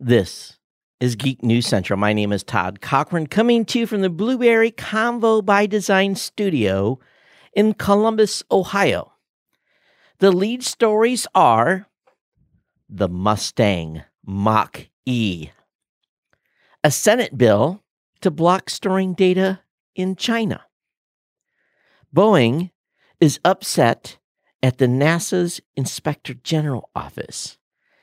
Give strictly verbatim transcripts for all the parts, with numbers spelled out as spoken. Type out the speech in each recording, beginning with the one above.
This is Geek News Central. My name is Todd Cochran, coming to you from the Blueberry Convo by Design studio in Columbus, Ohio. The lead stories are the Mustang Mach-E, a Senate bill to block storing data in China. Boeing is upset at the NASA's Inspector General office.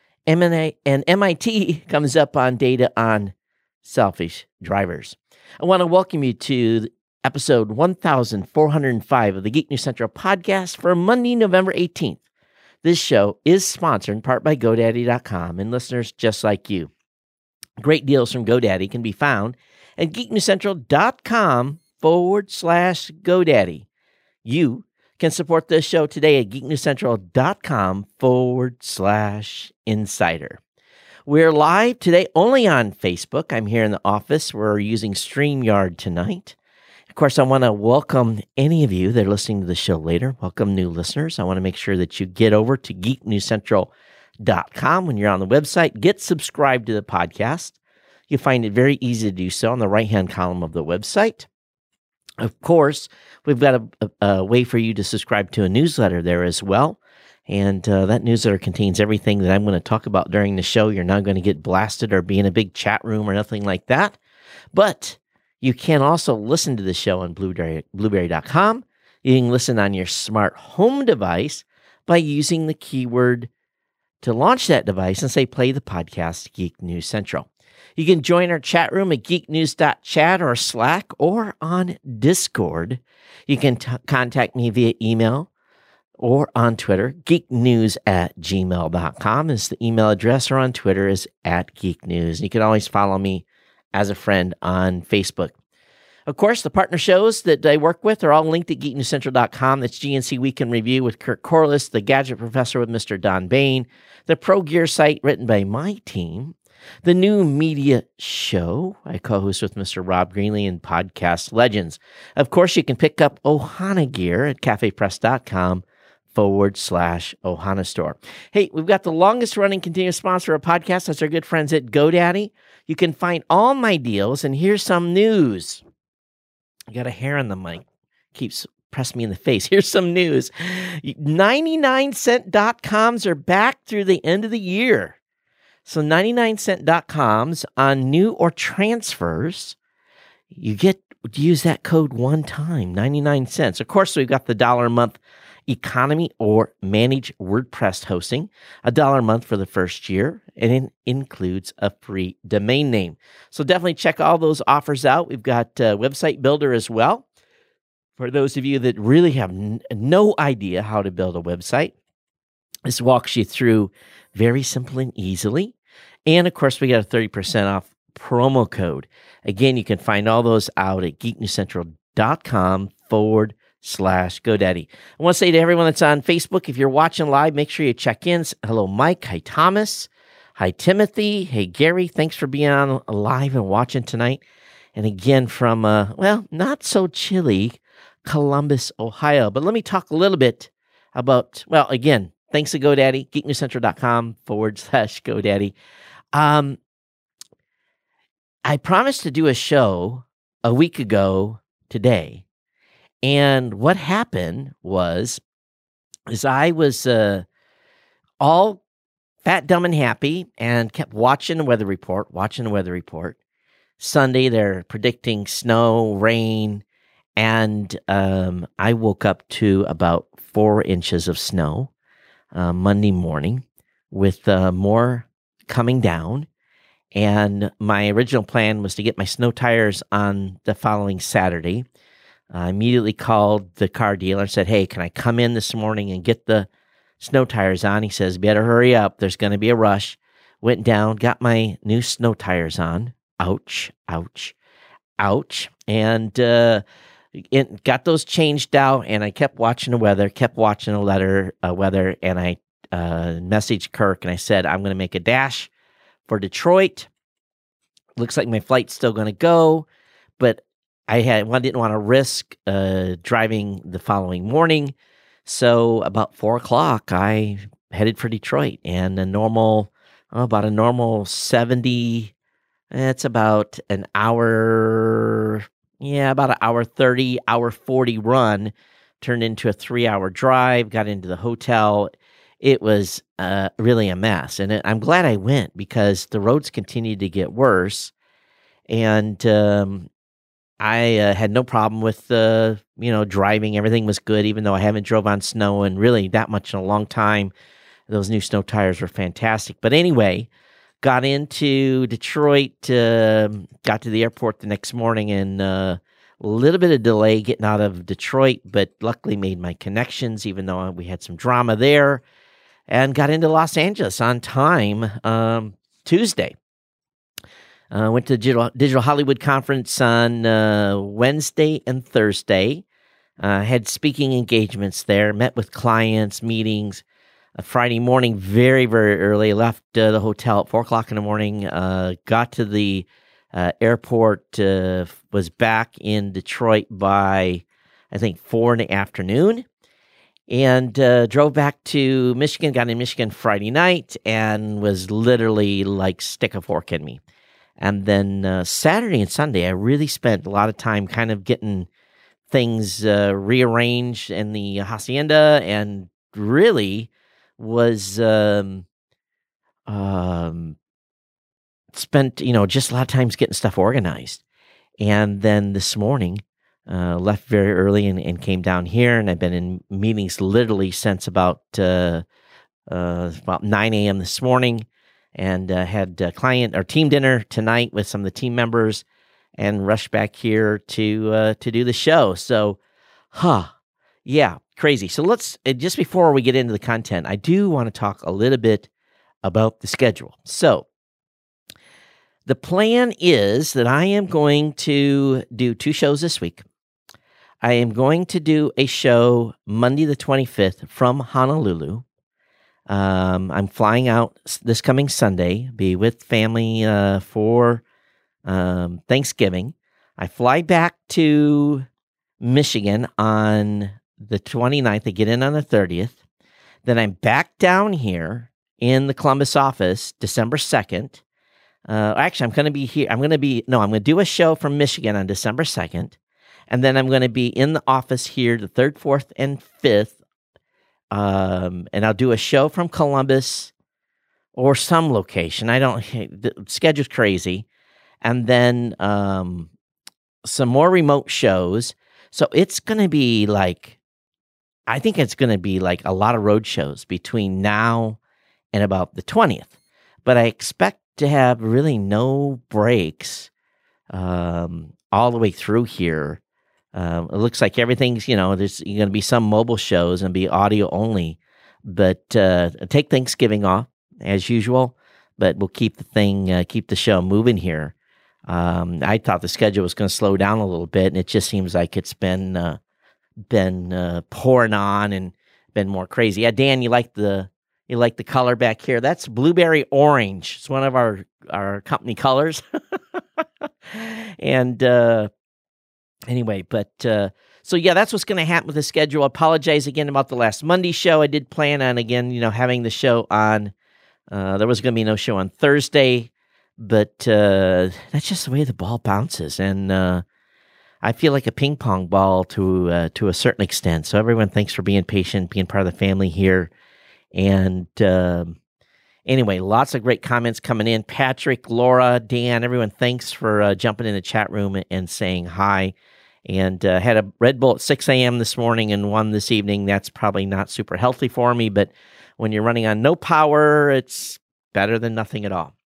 M and A and M I T comes up on data on selfish drivers. I want to welcome you to episode one thousand four hundred five of the Geek News Central podcast for Monday, November eighteenth. This show is sponsored in part by GoDaddy dot com and listeners just like you. Great deals from GoDaddy can be found at geeknewscentral.com forward slash GoDaddy. You can support this show today at geeknewscentral.com forward slash insider. We're live today only on Facebook. I'm here in the office. We're using StreamYard tonight. Of course, I want to welcome any of you that are listening to the show later. Welcome new listeners. I want to make sure that you get over to geek news central dot com when you're on the website. Get subscribed to the podcast. You'll find it very easy to do so on the right-hand column of the website. Of course, we've got a, a, a way for you to subscribe to a newsletter there as well. And uh, that newsletter contains everything that I'm going to talk about during the show. You're not going to get blasted or be in a big chat room or nothing like that. But you can also listen to the show on Blueberry, blueberry dot com. You can listen on your smart home device by using the keyword to launch that device and say, play the podcast Geek News Central. You can join our chat room at geek news dot chat or Slack or on Discord. You can t- contact me via email or on Twitter. geeknews at gmail dot com is the email address, or on Twitter is at geeknews. You can always follow me as a friend on Facebook. Of course, the partner shows that I work with are all linked at geek news central dot com. That's G N C Week in Review with Kirk Corliss, the Gadget Professor with Mister Don Bain, the Pro Gear site written by my team, the New Media Show, I co-host with Mister Rob Greenlee, and Podcast Legends. Of course, you can pick up Ohana Gear at cafepress.com forward slash Ohana Store. Hey, we've got the longest running continuous sponsor of podcasts. That's our good friends at GoDaddy. You can find all my deals, and here's some news. I got a hair on the mic. Keeps pressing me in the face. Here's some news. ninety-nine cent dot coms are back through the end of the year. So ninety-nine cent dot coms on new or transfers, you get to use that code one time, ninety-nine cents. Of course, we've got the dollar a month economy or managed WordPress hosting, a dollar a month for the first year, and it includes a free domain name. So definitely check all those offers out. We've got a website builder as well. For those of you that really have n- no idea how to build a website, this walks you through very simple and easily. And of course, we got a thirty percent off promo code. Again, you can find all those out at geeknewscentral.com forward slash GoDaddy. I want to say to everyone that's on Facebook, if you're watching live, make sure you check in. Hello, Mike. Hi, Thomas. Hi, Timothy. Hey, Gary. Thanks for being on live and watching tonight. And again, from, uh, well, not so chilly Columbus, Ohio. But let me talk a little bit about, well, again, thanks to GoDaddy, geeknewscentral.com forward slash GoDaddy. Um, I promised to do a show a week ago today. And what happened was, is I was uh, all fat, dumb, and happy and kept watching the weather report, watching the weather report. Sunday, they're predicting snow, rain, and um, I woke up to about four inches of snow uh, Monday morning with uh, more coming down. And my original plan was to get my snow tires on the following Saturday. I immediately called the car dealer and said, hey, can I come in this morning and get the snow tires on? He says, better hurry up. There's going to be a rush. Went down, got my new snow tires on. Ouch, ouch, ouch. And uh, it, got those changed out, and I kept watching the weather, kept watching the letter, uh, weather, and I uh, messaged Kirk, and I said, I'm going to make a dash for Detroit. Looks like my flight's still going to go, but I had one didn't want to risk uh, driving the following morning. So about four o'clock, I headed for Detroit, and the normal oh, about a normal seventy. It's about an hour, yeah, about an hour thirty, hour forty run turned into a three-hour drive, got into the hotel. It was uh, really a mess. And it, I'm glad I went because the roads continued to get worse. And um, I uh, had no problem with, uh, you know, driving. Everything was good, even though I haven't drove on snow and really that much in a long time. Those new snow tires were fantastic. But anyway, got into Detroit, uh, got to the airport the next morning, and uh, a little bit of delay getting out of Detroit, but luckily made my connections, even though we had some drama there, and got into Los Angeles on time um, Tuesday. Uh, went to the Digital, Digital Hollywood Conference on uh, Wednesday and Thursday. Uh, had speaking engagements there, met with clients, meetings. Uh, Friday morning, very, very early, left uh, the hotel at four o'clock in the morning, uh, got to the uh, airport, uh, was back in Detroit by, I think, four in the afternoon, and uh, drove back to Michigan, got in Michigan Friday night, and was literally like stick a fork in me. And then uh, Saturday and Sunday, I really spent a lot of time kind of getting things uh, rearranged in the hacienda, and really was um, um, spent, you know, just a lot of times getting stuff organized. And then this morning, uh, left very early and, and came down here, and I've been in meetings literally since about uh, uh, about nine a.m. this morning, and uh, had a client or team dinner tonight with some of the team members, and rushed back here to uh, to do the show. So, huh, yeah, crazy. So let's, just before we get into the content, I do want to talk a little bit about the schedule. So the plan is that I am going to do two shows this week. I am going to do a show Monday the twenty-fifth from Honolulu. Um, I'm flying out this coming Sunday, be with family uh, for um, Thanksgiving. I fly back to Michigan on the twenty-ninth. I get in on the thirtieth. Then I'm back down here in the Columbus office December second. Uh, actually, I'm going to be here. I'm going to be, no, I'm going to do a show from Michigan on December second. And then I'm going to be in the office here the third, fourth, and fifth. Um, and I'll do a show from Columbus or some location. I don't, the schedule's crazy. And then um, some more remote shows. So it's going to be like, I think it's going to be like a lot of road shows between now and about the twentieth. But I expect to have really no breaks um, all the way through here. Um, it looks like everything's, you know, there's going to be some mobile shows and be audio only. But uh, take Thanksgiving off as usual. But we'll keep the thing, uh, keep the show moving here. Um, I thought the schedule was going to slow down a little bit, and it just seems like it's been uh, been uh, pouring on and been more crazy. Yeah, Dan, you like the you like the color back here? That's blueberry orange. It's one of our our company colors. and uh, anyway, but uh, so yeah, that's what's going to happen with the schedule. I apologize again about the last Monday show. I did plan on again, you know, having the show on. Uh, there was going to be no show on Thursday. But uh, that's just the way the ball bounces, and uh, I feel like a ping pong ball to uh, to a certain extent. So everyone, thanks for being patient, being part of the family here. And uh, anyway, lots of great comments coming in. Patrick, Laura, Dan, everyone, thanks for uh, jumping in the chat room and saying hi. And uh, had a Red Bull at six a.m. this morning and one this evening. That's probably not super healthy for me, but when you're running on no power, it's better than nothing at all.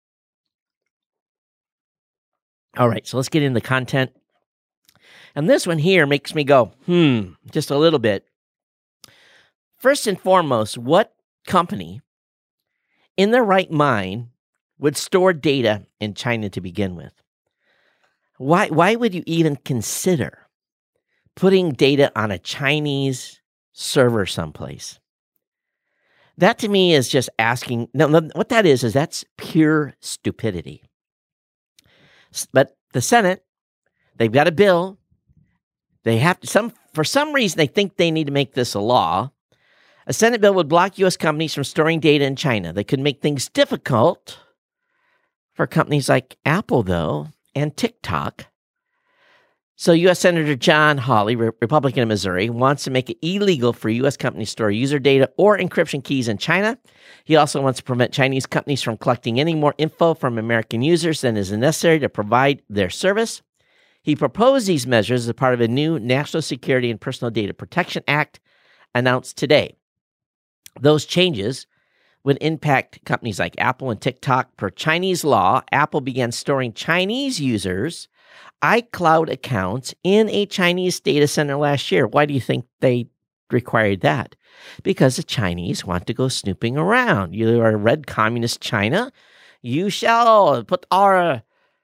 All right, so let's get into the content. And this one here makes me go, hmm, just a little bit. First and foremost, what company in their right mind would store data in China to begin with? Why, why would you even consider putting data on a Chinese server someplace? That to me is just asking, no, no, what that is, is that's pure stupidity. But the Senate, they've got a bill. They have to, some, for some reason, they think they need to make this a law. A Senate bill would block U S companies from storing data in China. That could make things difficult for companies like Apple, though, and TikTok. So U S Senator John Hawley, Republican of Missouri, wants to make it illegal for U S companies to store user data or encryption keys in China. He also wants to prevent Chinese companies from collecting any more info from American users than is necessary to provide their service. He proposed these measures as part of a new National Security and Personal Data Protection Act announced today. Those changes would impact companies like Apple and TikTok. Per Chinese law, Apple began storing Chinese users' iCloud accounts in a Chinese data center last year. Why do you think they required that? Because the Chinese want to go snooping around. You are a red communist China. You shall put our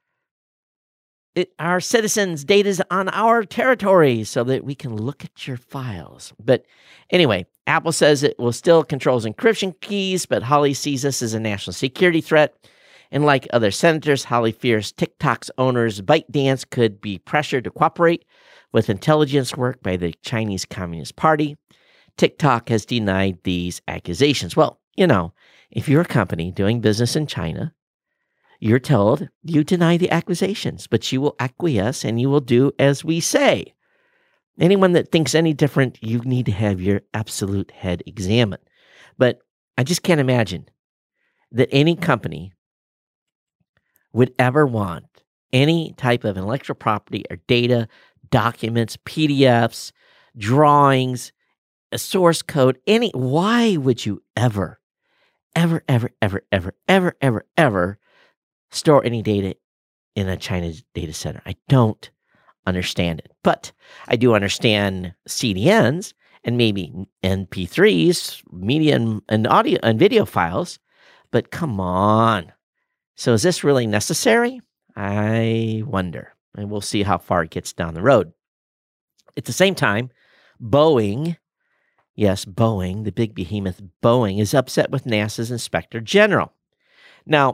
it, our citizens' data on our territory so that we can look at your files. But anyway, Apple says it will still controls encryption keys, but Hawley sees this as a national security threat. And like other senators, Hawley fears TikTok's owners ByteDance could be pressured to cooperate with intelligence work by the Chinese Communist Party. TikTok has denied these accusations. Well, you know, if you're a company doing business in China, you're told you deny the accusations, but you will acquiesce and you will do as we say. Anyone that thinks any different, you need to have your absolute head examined. But I just can't imagine that any company would ever want any type of intellectual property or data, documents, P D Fs, drawings, a source code, any, why would you ever, ever, ever, ever, ever, ever, ever, ever store any data in a China data center? I don't understand it. But I do understand C D Ns and maybe M P threes, media and, and audio and video files. But come on. So is this really necessary? I wonder. And we'll see how far it gets down the road. At the same time, Boeing, yes, Boeing, the big behemoth Boeing, is upset with NASA's Inspector General. Now,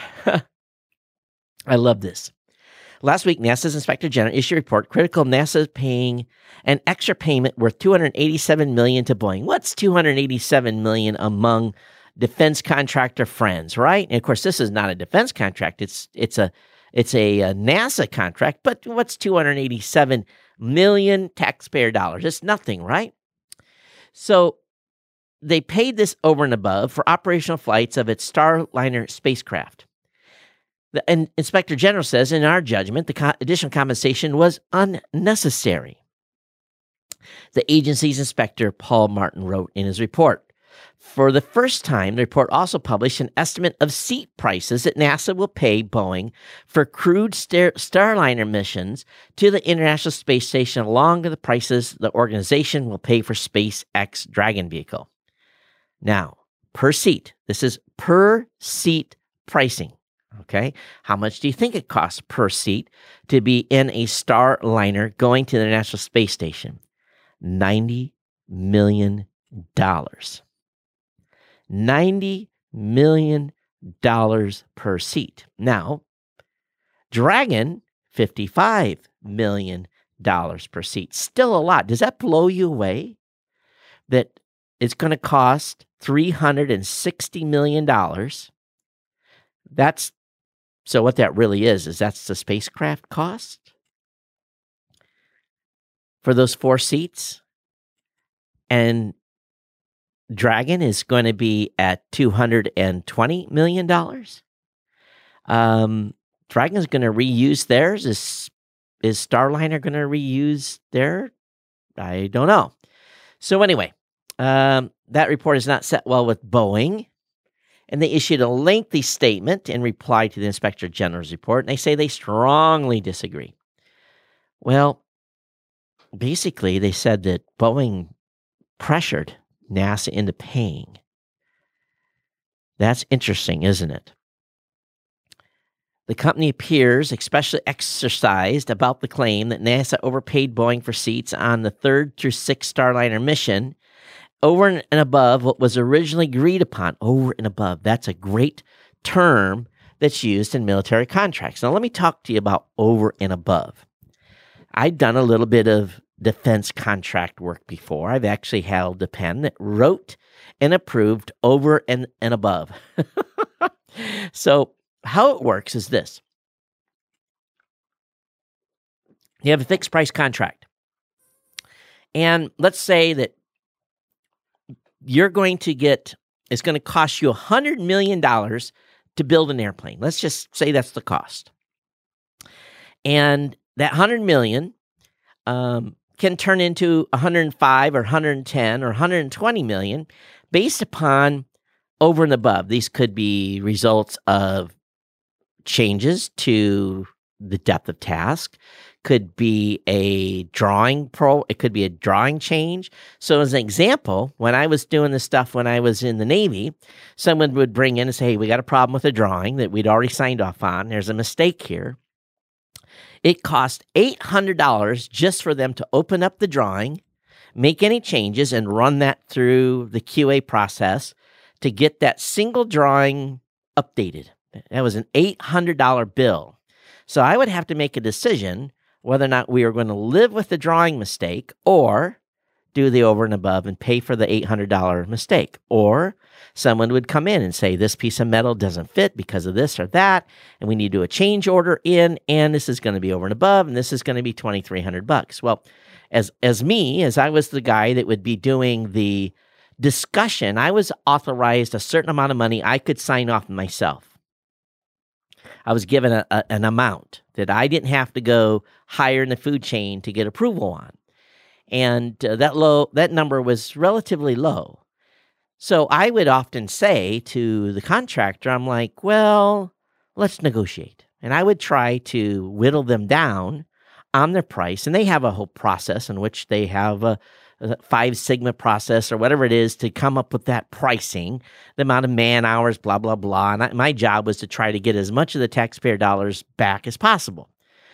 I love this. Last week, NASA's Inspector General issued a report critical of NASA paying an extra payment worth two hundred eighty-seven million dollars to Boeing. What's two hundred eighty-seven million dollars among defense contractor friends, right? And of course, this is not a defense contract. It's it's a it's a, a NASA contract. But what's two hundred eighty-seven million taxpayer dollars? It's nothing, right? So they paid this over and above for operational flights of its Starliner spacecraft. The and Inspector General says, in our judgment, the co- additional compensation was unnecessary. The agency's inspector, Paul Martin, wrote in his report, for the first time, the report also published an estimate of seat prices that NASA will pay Boeing for crewed Star- Starliner missions to the International Space Station, along with the prices the organization will pay for SpaceX Dragon vehicle. Now, per seat, this is per seat pricing. Okay, how much do you think it costs per seat to be in a Starliner going to the International Space Station? ninety million dollars. ninety million dollars per seat. Now, Dragon, fifty-five million dollars per seat. Still a lot. Does that blow you away? That it's going to cost three hundred sixty million dollars. That's So what that really is, is that's the spacecraft cost for those four seats. And Dragon is going to be at two hundred twenty million dollars. Um, Dragon is going to reuse theirs. Is, is Starliner going to reuse their? I don't know. So anyway, um, that report is not set well with Boeing. And they issued a lengthy statement in reply to the Inspector General's report, and they say they strongly disagree. Well, basically, they said that Boeing pressured NASA into paying. That's interesting, isn't it? The company appears especially exercised about the claim that NASA overpaid Boeing for seats on the third through sixth Starliner mission, over and above what was originally agreed upon. Over and above. That's a great term that's used in military contracts. Now, let me talk to you about over and above. I've done a little bit of defense contract work before. I've actually held a pen that wrote and approved over and, and above. So how it works is this. You have a fixed price contract. And let's say that you're going to get, it's going to cost you one hundred million dollars to build an airplane. Let's just say that's the cost. And that one hundred million dollars um, can turn into one hundred five or one hundred ten or one hundred twenty million based upon over and above. These could be results of changes to the depth of task, could be a drawing pro, it could be a drawing change. So as an example, when I was doing this stuff when I was in the Navy, someone would bring in and say, hey, we got a problem with a drawing that we'd already signed off on. There's a mistake here. It cost eight hundred dollars just for them to open up the drawing, make any changes, and run that through the Q A process to get that single drawing updated. That was an eight hundred dollars bill. So I would have to make a decision whether or not we are going to live with the drawing mistake or do the over and above and pay for the eight hundred dollars mistake. Or someone would come in and say, this piece of metal doesn't fit because of this or that, and we need to do a change order in, and this is going to be over and above, and this is going to be twenty-three hundred bucks. Well, as as me, as I was the guy that would be doing the discussion, I was authorized a certain amount of money I could sign off myself. I was given a, a, an amount that I didn't have to go higher in the food chain to get approval on. And uh, that low, that number was relatively low. So I would often say to the contractor, I'm like, well, let's negotiate. And I would try to whittle them down on their price. And they have a whole process in which they have a, a Five Sigma process or whatever it is to come up with that pricing, the amount of man hours, blah, blah, blah. And I, my job was to try to get as much of the taxpayer dollars back as possible.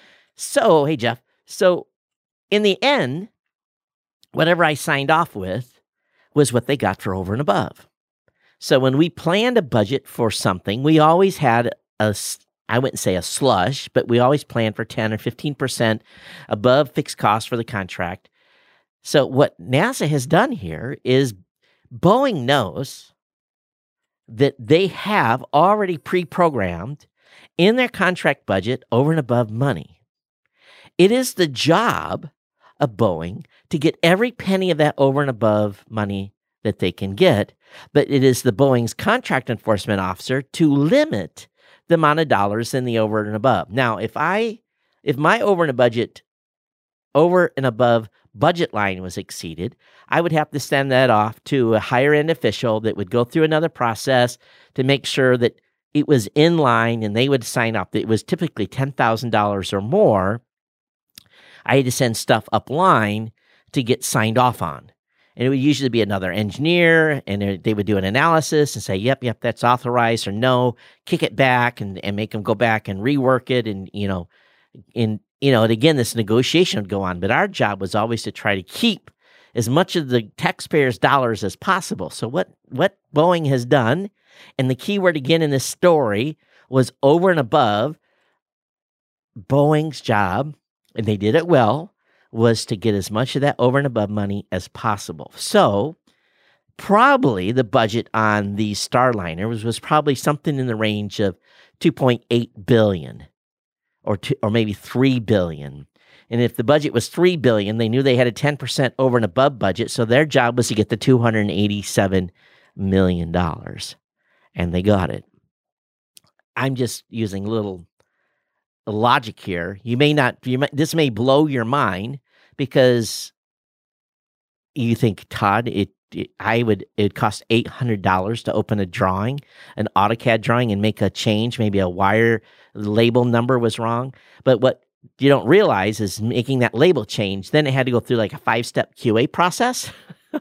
So, hey, Jeff, so in the end, whatever I signed off with was what they got for over and above. So when we planned a budget for something, we always had a, I wouldn't say a slush, but we always planned for ten or fifteen percent above fixed costs for the contract. So what NASA has done here is Boeing knows that they have already pre-programmed in their contract budget over and above money. It is the job of Boeing to get every penny of that over and above money that they can get, but it is the Boeing's contract enforcement officer to limit the amount of dollars in the over and above. Now, if I, if my over and a budget, over and above budget line was exceeded, I would have to send that off to a higher end official that would go through another process to make sure that it was in line, and they would sign up. It was typically ten thousand dollars or more. I had to send stuff up line to get signed off on. And it would usually be another engineer, and they would do an analysis and say, yep, yep, that's authorized, or no, kick it back and, and make them go back and rework it. And, you know, in, you know, and again, this negotiation would go on. But our job was always to try to keep as much of the taxpayers' dollars as possible. So what, what Boeing has done, and the key word again in this story was over and above, Boeing's job, and they did it well, was to get as much of that over and above money as possible. So probably the budget on the Starliner was, was probably something in the range of two point eight billion dollars or two, or maybe three billion dollars. And if the budget was three billion dollars, they knew they had a ten percent over and above budget, so their job was to get the two hundred eighty-seven million dollars. And they got it. I'm just using little logic here. You may not, you might, this may blow your mind because you think, Todd, it, it I would, it cost eight hundred dollars to open a drawing, an AutoCAD drawing, and make a change. Maybe a wire label number was wrong. But what you don't realize is making that label change, then it had to go through like a five-step Q A process.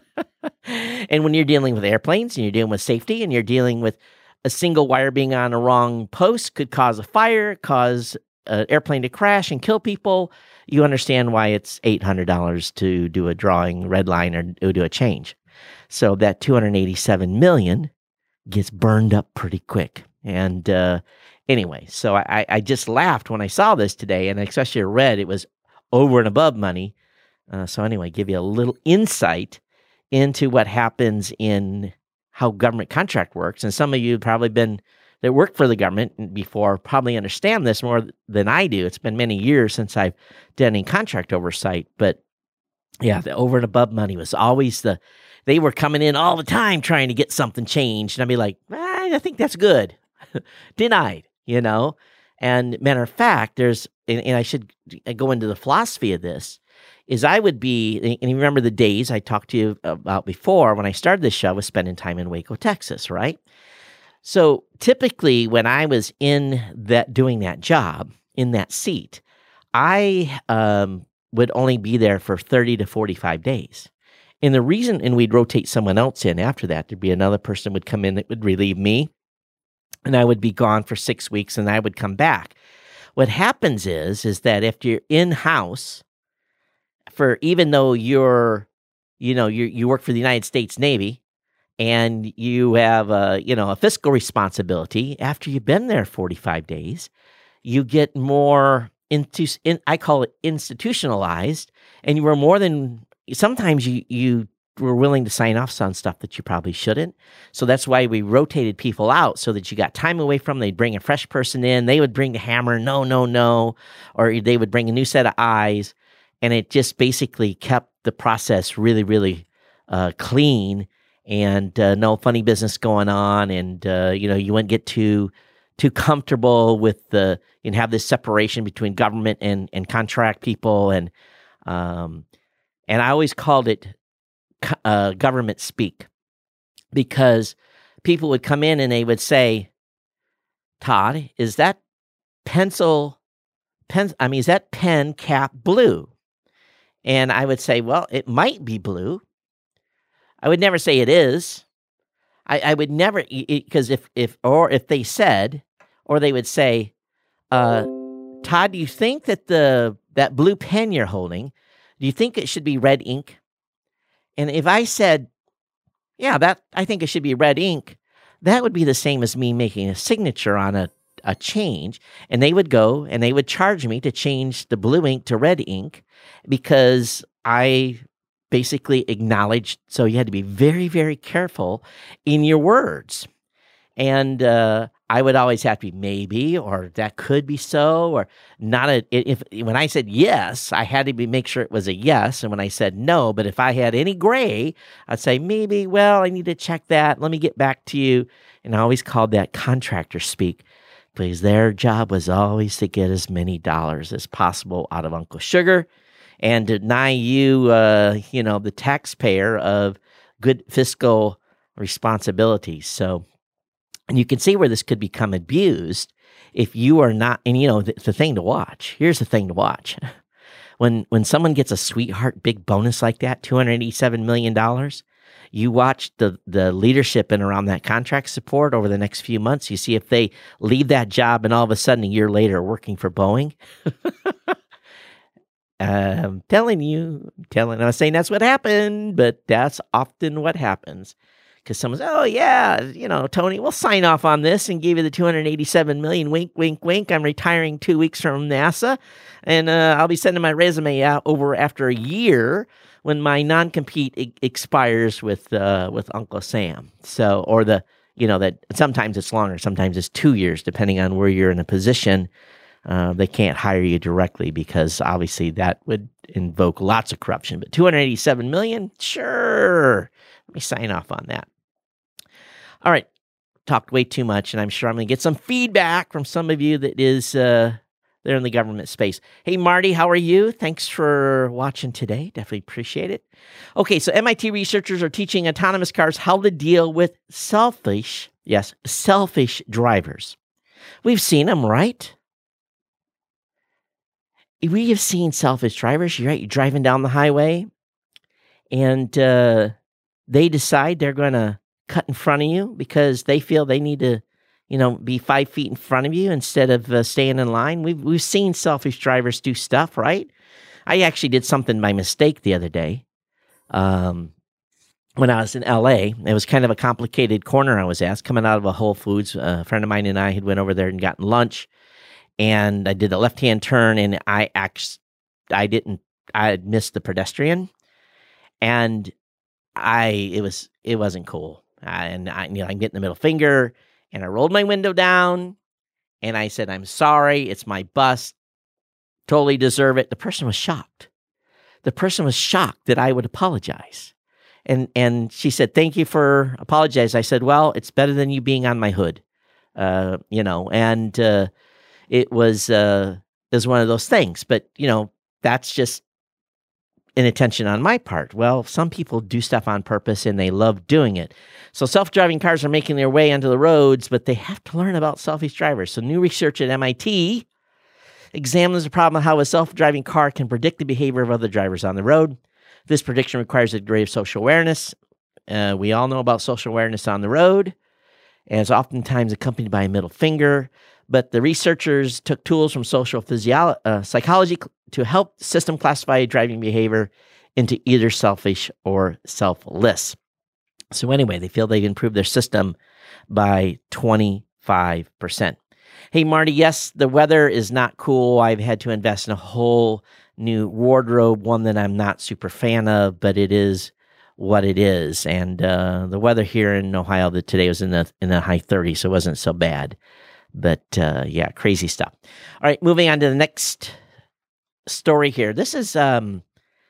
And when you're dealing with airplanes and you're dealing with safety and you're dealing with a single wire being on a wrong post could cause a fire, cause an airplane to crash and kill people, you understand why it's eight hundred dollars to do a drawing, red line, or, or do a change. So that two hundred eighty-seven million dollars gets burned up pretty quick. And uh, anyway, so I, I just laughed when I saw this today, and especially read it was over and above money. Uh, so anyway, give you a little insight into what happens in how government contract works. And some of you have probably been that work for the government before probably understand this more than I do. It's been many years since I've done any contract oversight, but yeah, the over and above money was always the, they were coming in all the time trying to get something changed. And I'd be like, ah, I think that's good. Denied, you know? And matter of fact, there's, and, and I should go into the philosophy of this, is I would be, and you remember the days I talked to you about before when I started this show, I was spending time in Waco, Texas, right? So typically when I was in that, doing that job, in that seat, I um, would only be there for thirty to forty-five days. And the reason, and we'd rotate someone else in after that, there'd be another person would come in that would relieve me, and I would be gone for six weeks and I would come back. What happens is, is that if you're in-house, for even though you're, you know, you you work for the United States Navy, and you have a, you know, a fiscal responsibility, after you've been there forty-five days, you get more into, in, I call it institutionalized, and you were more than, sometimes you, you were willing to sign off on stuff that you probably shouldn't. So that's why we rotated people out so that you got time away from them. They'd bring a fresh person in. They would bring the hammer, no, no, no, or they would bring a new set of eyes. And it just basically kept the process really, really uh, clean. And uh, no funny business going on, and uh, you know, you wouldn't get too too comfortable with the and have this separation between government and and contract people, and um, and I always called it uh, government speak, because people would come in and they would say, "Todd, is that pencil pen? I mean, is that pen cap blue?" And I would say, "Well, it might be blue." I would never say it is. I, I would never, because if, if, or if they said, or they would say, uh, Todd, do you think that the, that blue pen you're holding, do you think it should be red ink? And if I said, yeah, that, I think it should be red ink, that would be the same as me making a signature on a, a change. And they would go and they would charge me to change the blue ink to red ink, because I basically acknowledged, so you had to be very, very careful in your words. And uh, I would always have to be maybe, or that could be so, or not. A, if when I said yes, I had to be make sure it was a yes. And when I said no, but if I had any gray, I'd say maybe, well, I need to check that. Let me get back to you. And I always called that contractor speak, because their job was always to get as many dollars as possible out of Uncle Sugar, and deny you, uh, you know, the taxpayer of good fiscal responsibilities. So, and you can see where this could become abused if you are not, and you know, the, the thing to watch, here's the thing to watch. When when someone gets a sweetheart big bonus like that, two hundred eighty-seven million dollars, you watch the, the leadership in around that contract support over the next few months. You see if they leave that job and all of a sudden a year later working for Boeing. I'm telling you, telling, I was saying that's what happened, but that's often what happens. Because someone says, oh, yeah, you know, Tony, we'll sign off on this and give you the two hundred eighty-seven million dollars, wink, wink, wink. I'm retiring two weeks from NASA, and uh, I'll be sending my resume out over after a year when my non-compete e- expires with uh, with Uncle Sam. So, or the, you know, that sometimes it's longer, sometimes it's two years, depending on where you're in a position. Uh, they can't hire you directly, because obviously that would invoke lots of corruption. But two hundred eighty-seven million dollars, sure. Let me sign off on that. All right. Talked way too much, and I'm sure I'm going to get some feedback from some of you that is uh, there in the government space. Hey, Marty, how are you? Thanks for watching today. Definitely appreciate it. Okay, so M I T researchers are teaching autonomous cars how to deal with selfish, yes, selfish drivers. We've seen them, right? We have seen selfish drivers. You're right. You're driving down the highway, and uh, they decide they're going to cut in front of you because they feel they need to, you know, be five feet in front of you instead of uh, staying in line. We've we've seen selfish drivers do stuff, right? I actually did something by mistake the other day. Um, when I was in L A, it was kind of a complicated corner I was at, coming out of a Whole Foods. Uh, a friend of mine and I had went over there and gotten lunch. And I did a left-hand turn, and I actually, I didn't I had missed the pedestrian, and I it was it wasn't cool. Uh, and I, you know, I'm getting the middle finger, and I rolled my window down, and I said, "I'm sorry, it's my bus. Totally deserve it." The person was shocked. The person was shocked that I would apologize. And and she said, "Thank you for apologizing." I said, "Well, it's better than you being on my hood." Uh, you know, and uh, it was uh, it was one of those things. But, you know, that's just inattention on my part. Well, some people do stuff on purpose and they love doing it. So self-driving cars are making their way onto the roads, but they have to learn about selfish drivers. So new research at M I T examines the problem of how a self-driving car can predict the behavior of other drivers on the road. This prediction requires a degree of social awareness. Uh, we all know about social awareness on the road, and it's oftentimes accompanied by a middle finger. But the researchers took tools from social physio- uh, psychology to help the system classify driving behavior into either selfish or selfless. So anyway, they feel they've improved their system by twenty-five percent. Hey, Marty, yes, the weather is not cool. I've had to invest in a whole new wardrobe, one that I'm not super fan of, but it is what it is. And uh, the weather here in Ohio that today was in the in the high thirties, so it wasn't so bad. But uh, yeah, crazy stuff. All right, moving on to the next story here. This is, um,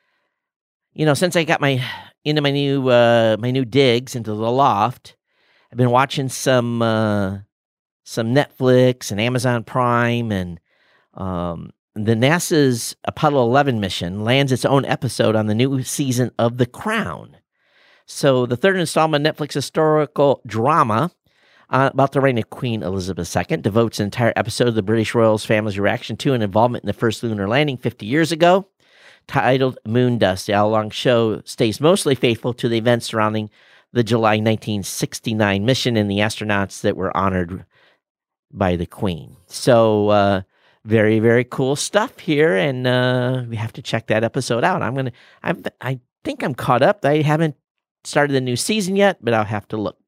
you know, since I got my into my new uh, my new digs into the loft, I've been watching some uh, some Netflix and Amazon Prime, and um, the NASA's Apollo eleven mission lands its own episode on the new season of The Crown. So the third installment of Netflix historical drama Uh, about the reign of Queen Elizabeth the Second devotes an entire episode of the British royals' family's reaction to and involvement in the first lunar landing fifty years ago. Titled Moon Dust, the hour-long show stays mostly faithful to the events surrounding the July nineteen sixty-nine mission and the astronauts that were honored by the Queen. So, uh, very, very cool stuff here, and uh, we have to check that episode out. I'm gonna, I, I think I'm caught up. I haven't started the new season yet, but I'll have to look.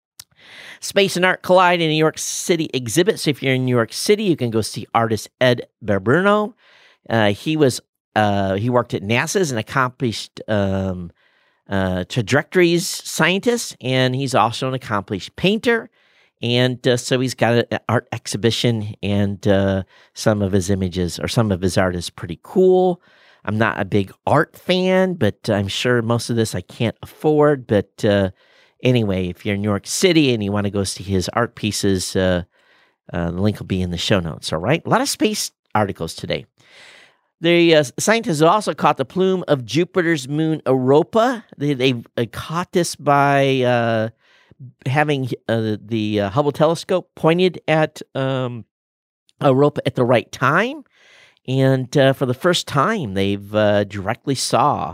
Space and art collide in a New York City exhibit. So if you're in New York City, you can go see artist Ed Barberno. Uh, he was uh, he worked at NASA as an accomplished um, uh, trajectories scientist, and he's also an accomplished painter. And uh, so he's got an art exhibition, and uh, some of his images or some of his art is pretty cool. I'm not a big art fan, but I'm sure most of this I can't afford. But uh, anyway, if you're in New York City and you want to go see his art pieces, uh, uh, the link will be in the show notes, all right? A lot of space articles today. The uh, scientists also caught the plume of Jupiter's moon Europa. They, they uh, caught this by uh, having uh, the uh, Hubble telescope pointed at um, Europa at the right time. And uh, for the first time, they've uh, directly saw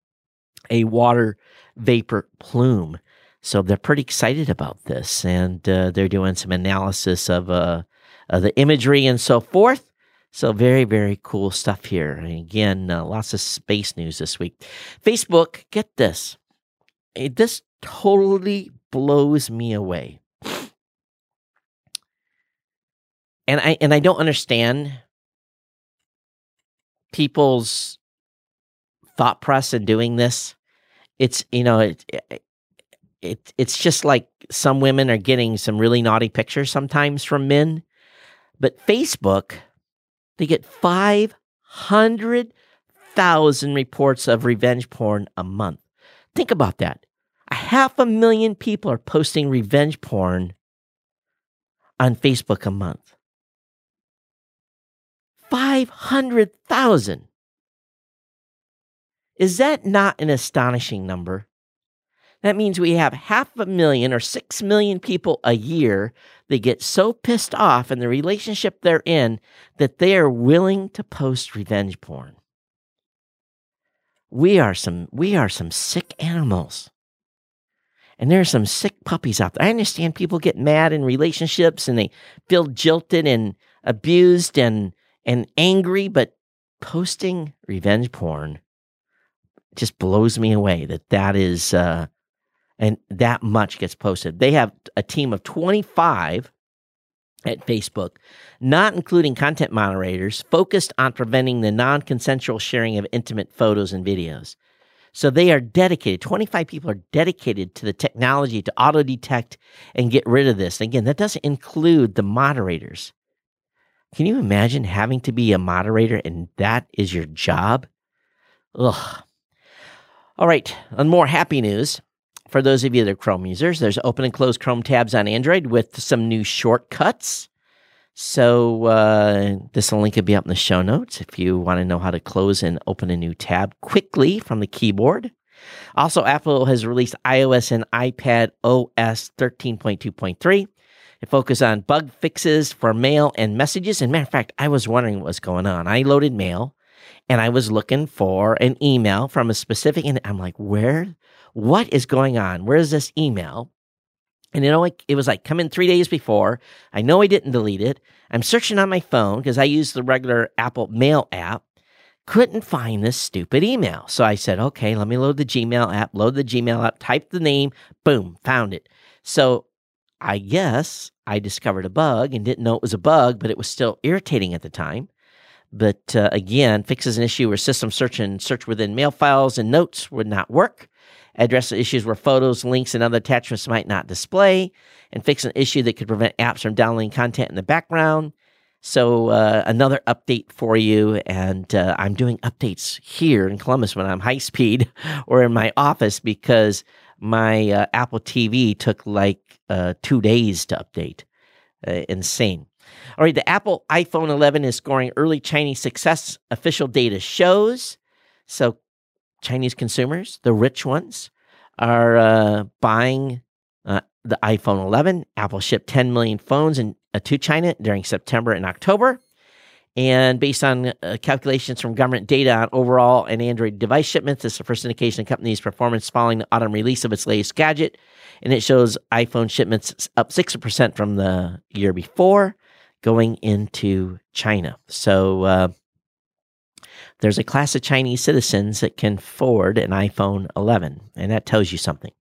a water vapor plume. So they're pretty excited about this, and uh, they're doing some analysis of, uh, of the imagery and so forth. So very, very cool stuff here. And again, uh, lots of space news this week. Facebook, get this. It, this totally blows me away. And I and I don't understand people's thought process in doing this. It's, you know, it, it It it's just like some women are getting some really naughty pictures sometimes from men. But Facebook, they get five hundred thousand reports of revenge porn a month. Think about that. A half a million people are posting revenge porn on Facebook a month. five hundred thousand. Is that not an astonishing number? That means we have half a million or six million people a year that get so pissed off in the relationship they're in that they are willing to post revenge porn. We are some we are some sick animals. And there are some sick puppies out there. I understand people get mad in relationships and they feel jilted and abused and and angry, but posting revenge porn just blows me away that that is uh and that much gets posted. They have a team of twenty-five at Facebook, not including content moderators, focused on preventing the non-consensual sharing of intimate photos and videos. So they are dedicated, twenty-five people are dedicated to the technology to auto-detect and get rid of this. And again, that doesn't include the moderators. Can you imagine having to be a moderator and that is your job? Ugh. All right, on more happy news, for those of you that are Chrome users, there's open and close Chrome tabs on Android with some new shortcuts. So uh, this link will be up in the show notes if you want to know how to close and open a new tab quickly from the keyboard. Also, Apple has released iOS and iPad O S thirteen point two point three. It focuses on bug fixes for mail and messages. And matter of fact, I was wondering what was going on. I loaded mail, and I was looking for an email from a specific, and I'm like, where, what is going on? Where is this email? And you know, like it was like come in three days before. I know I didn't delete it. I'm searching on my phone because I use the regular Apple Mail app. Couldn't find this stupid email. So I said, okay, let me load the Gmail app, load the Gmail app, type the name, boom, found it. So I guess I discovered a bug and didn't know it was a bug, but it was still irritating at the time. But uh, again, fixes an issue where system search and search within mail files and notes would not work. Address issues where photos, links, and other attachments might not display, and fix an issue that could prevent apps from downloading content in the background. So uh, another update for you, and uh, I'm doing updates here in Columbus when I'm high speed or in my office because my uh, Apple T V took like uh, two days to update. Uh, insane. All right, the Apple iPhone eleven is scoring early Chinese success, official data shows. So Chinese consumers, the rich ones, are uh, buying uh, the iPhone eleven. Apple shipped ten million phones in, uh, to China during September and October. And based on uh, calculations from government data on overall and Android device shipments, this is the first indication of the company's performance following the autumn release of its latest gadget. And it shows iPhone shipments up six percent from the year before going into China. So, uh, there's a class of Chinese citizens that can afford an iPhone eleven, and that tells you something.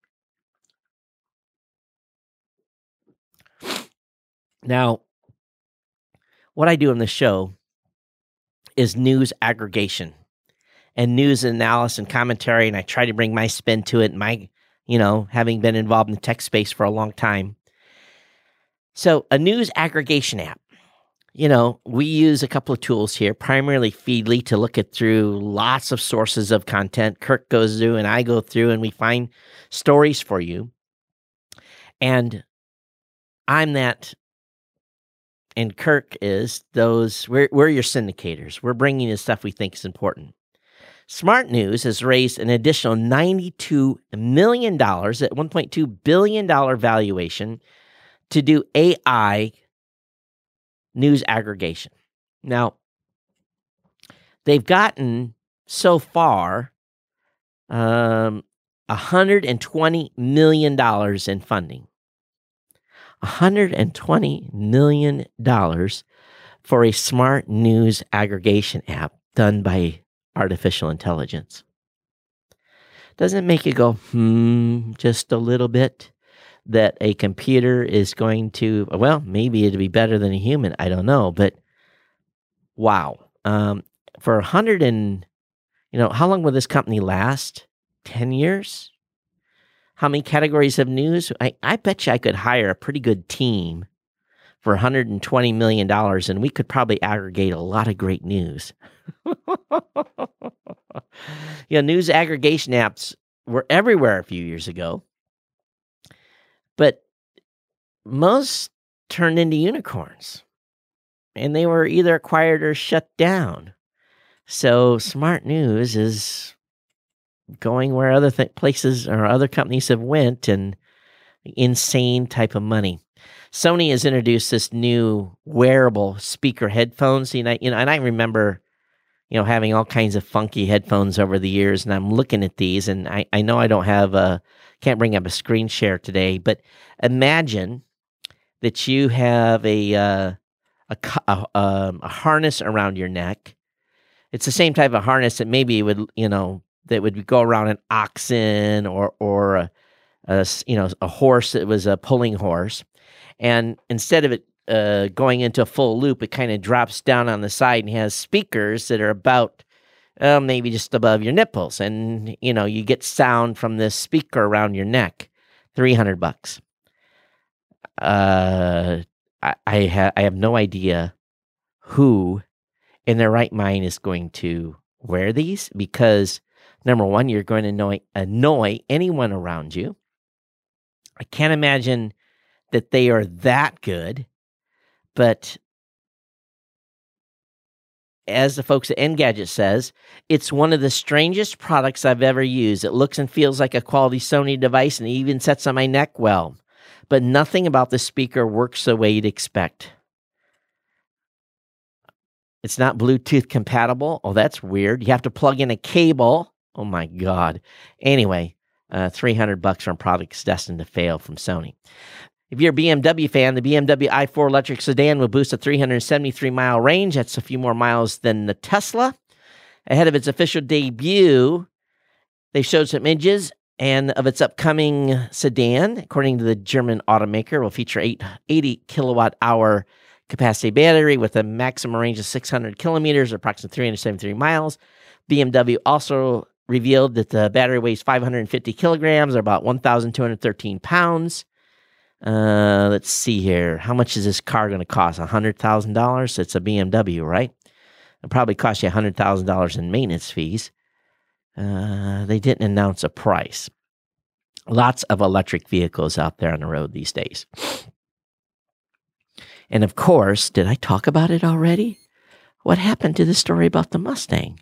Now, what I do on the show is news aggregation and news analysis and commentary, and I try to bring my spin to it, my, you know, having been involved in the tech space for a long time. So, a news aggregation app. You know, we use a couple of tools here, primarily Feedly, to look at through lots of sources of content. Kirk goes through and I go through and we find stories for you. And I'm that, and Kirk is those, we're, we're your syndicators. We're bringing you stuff we think is important. Smart News has raised an additional ninety-two million dollars at one point two billion dollars valuation to do A I news aggregation. Now, they've gotten so far um, one hundred twenty million dollars in funding. one hundred twenty million dollars for a smart news aggregation app done by artificial intelligence. Doesn't it make you go, hmm, just a little bit? That a computer is going to, well, maybe it'd be better than a human. I don't know, but wow. Um, for a hundred and, you know, how long will this company last? ten years? How many categories of news? I, I bet you I could hire a pretty good team for one hundred twenty million dollars and we could probably aggregate a lot of great news. You know, news aggregation apps were everywhere a few years ago. But most turned into unicorns, and they were either acquired or shut down. So Smart News is going where other th- places or other companies have went, and insane type of money. Sony has introduced this new wearable speaker headphones. You know, you know, and I remember, you know, having all kinds of funky headphones over the years, and I'm looking at these, and I, I know I don't have a, can't bring up a screen share today, but imagine that you have a uh, a, a, um, a harness around your neck. It's the same type of harness that maybe would, you know, that would go around an oxen or or a, a you know a horse that was a pulling horse, and instead of it uh, going into a full loop, it kind of drops down on the side and has speakers that are about uh, maybe just above your nipples. And, you know, you get sound from this speaker around your neck. three hundred bucks. Uh, I, I, ha- I have no idea who in their right mind is going to wear these, because number one, you're going to annoy, annoy anyone around you. I can't imagine that they are that good, but as the folks at Engadget says, it's one of the strangest products I've ever used. It looks and feels like a quality Sony device, and it even sets on my neck well, but nothing about the speaker works the way you'd expect. It's not Bluetooth compatible. Oh, that's weird. You have to plug in a cable. Oh my God. Anyway, uh, three hundred bucks from products destined to fail from Sony. If you're a B M W fan, the B M W i four electric sedan will boost a three hundred seventy-three mile range. That's a few more miles than the Tesla. Ahead of its official debut, they showed some images and of its upcoming sedan. According to the German automaker, will feature eight, eighty kilowatt hour capacity battery with a maximum range of six hundred kilometers, or approximately three hundred seventy-three miles. B M W also revealed that the battery weighs five hundred fifty kilograms, or about one thousand two hundred thirteen pounds. Uh, let's see here. How much is this car going to cost? one hundred thousand dollars? It's a B M W, right? It'll probably cost you one hundred thousand dollars in maintenance fees. Uh, they didn't announce a price. Lots of electric vehicles out there on the road these days. And of course, did I talk about it already? What happened to the story about the Mustang?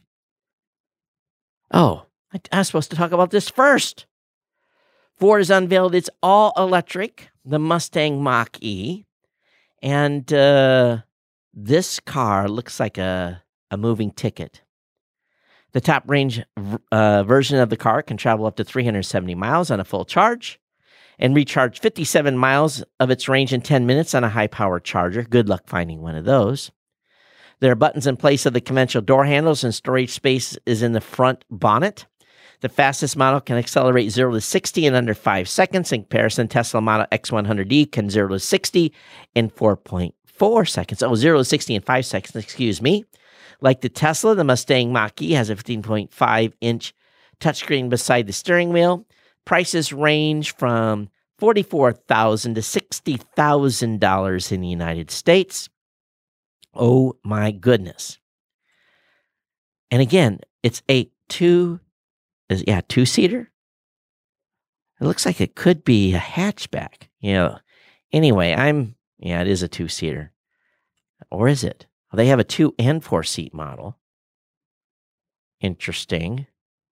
Oh, I, I was supposed to talk about this first. Ford has unveiled its all-electric, the Mustang Mach-E. And uh, this car looks like a, a moving ticket. The top-range uh, version of the car can travel up to three hundred seventy miles on a full charge and recharge fifty-seven miles of its range in ten minutes on a high-power charger. Good luck finding one of those. There are buttons in place of the conventional door handles, and storage space is in the front bonnet. The fastest model can accelerate zero to sixty in under five seconds. In comparison, Tesla Model X one hundred D can zero to sixty in four point four seconds. Oh, zero to sixty in five seconds, excuse me. Like the Tesla, the Mustang Mach-E has a fifteen point five inch touchscreen beside the steering wheel. Prices range from forty-four thousand dollars to sixty thousand dollars in the United States. Oh my goodness. And again, it's a two, is yeah, two-seater? It looks like it could be a hatchback. You know, anyway, I'm, yeah, it is a two-seater. Or is it? Well, they have a two and four-seat model. Interesting.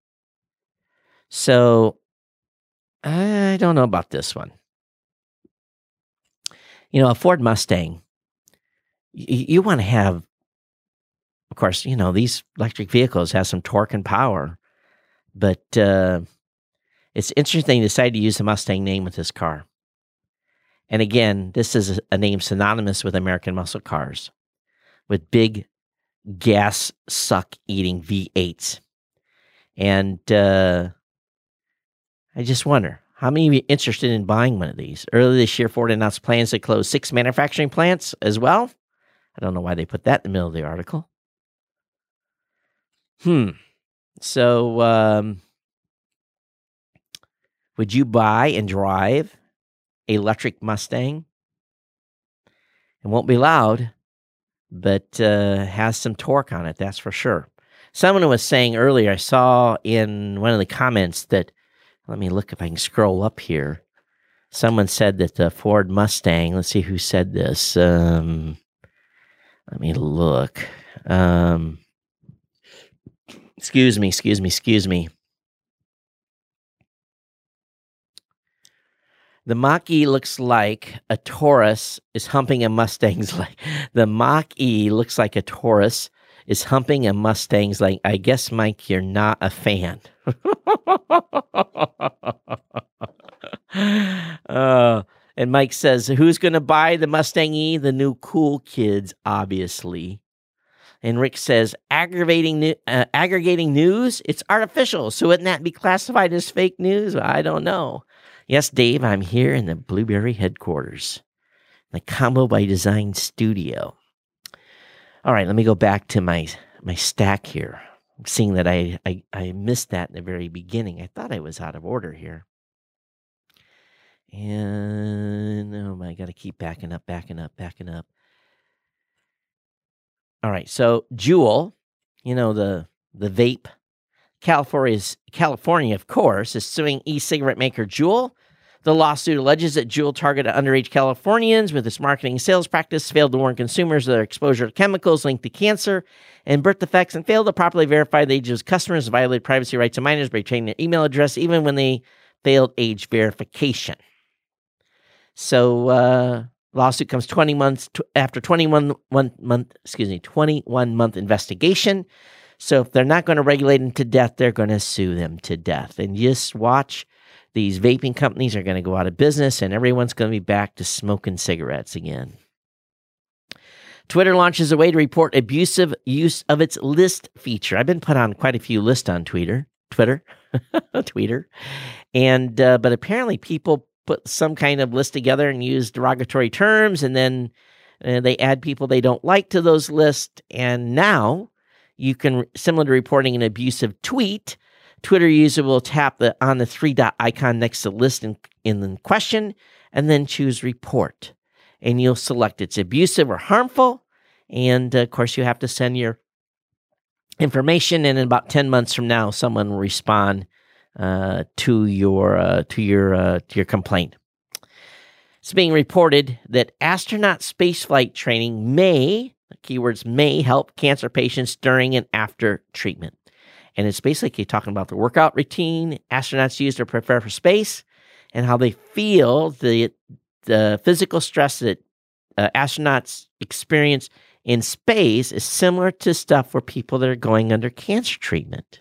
So, I don't know about this one. You know, a Ford Mustang, you, you want to have, of course, you know, these electric vehicles have some torque and power, but uh, it's interesting they decided to use the Mustang name with this car. And again, this is a, a name synonymous with American muscle cars, with big gas suck-eating V eights. And uh, I just wonder, how many of you are interested in buying one of these? Earlier this year, Ford announced plans to close six manufacturing plants as well. I don't know why they put that in the middle of the article. Hmm. So, um, would you buy and drive an electric Mustang? It won't be loud, but uh, has some torque on it, that's for sure. Someone was saying earlier, I saw in one of the comments that, let me look if I can scroll up here. Someone said that the Ford Mustang, let's see who said this. Um, let me look. Um, excuse me, excuse me, excuse me. The Mach-E looks like a Taurus is humping a Mustang's leg. The Mach-E looks like a Taurus is humping a Mustang's leg. I guess, Mike, you're not a fan. uh, and Mike says, who's going to buy the Mustang E? The new cool kids, obviously. And Rick says, aggravating new, uh, aggregating news? It's artificial, so wouldn't that be classified as fake news? I don't know. Yes, Dave, I'm here in the Blueberry headquarters. My Combo by Design Studio. All right, let me go back to my my stack here. I'm seeing that I, I, I missed that in the very beginning. I thought I was out of order here. And, oh my, I got to keep backing up, backing up, backing up. All right, so Juul, you know, the the vape, California's, California, of course, is suing e-cigarette maker Juul. The lawsuit alleges that Juul targeted underage Californians with its marketing and sales practice, failed to warn consumers of their exposure to chemicals linked to cancer and birth defects, and failed to properly verify the age of customers, violated privacy rights of minors by changing their email address, even when they failed age verification. So, uh, lawsuit comes twenty months to, after twenty-one one month, excuse me, twenty-one month investigation. So if they're not going to regulate them to death, they're going to sue them to death. And just watch, these vaping companies are going to go out of business, and everyone's going to be back to smoking cigarettes again. Twitter launches a way to report abusive use of its list feature. I've been put on quite a few lists on Twitter, Twitter, Twitter, and uh, but apparently people put some kind of list together and use derogatory terms, and then uh, they add people they don't like to those lists, and now you can, similar to reporting an abusive tweet, Twitter user will tap the on the three dot icon next to the list in, in the question, and then choose report. And you'll select it's abusive or harmful. And uh, of course, you have to send your information. And in about ten months from now, someone will respond uh, to your uh, to your uh, to your complaint. It's being reported that astronaut spaceflight training may, the keywords may, help cancer patients during and after treatment. And it's basically talking about the workout routine astronauts use to prepare for space and how they feel the the physical stress that uh, astronauts experience in space is similar to stuff for people that are going under cancer treatment.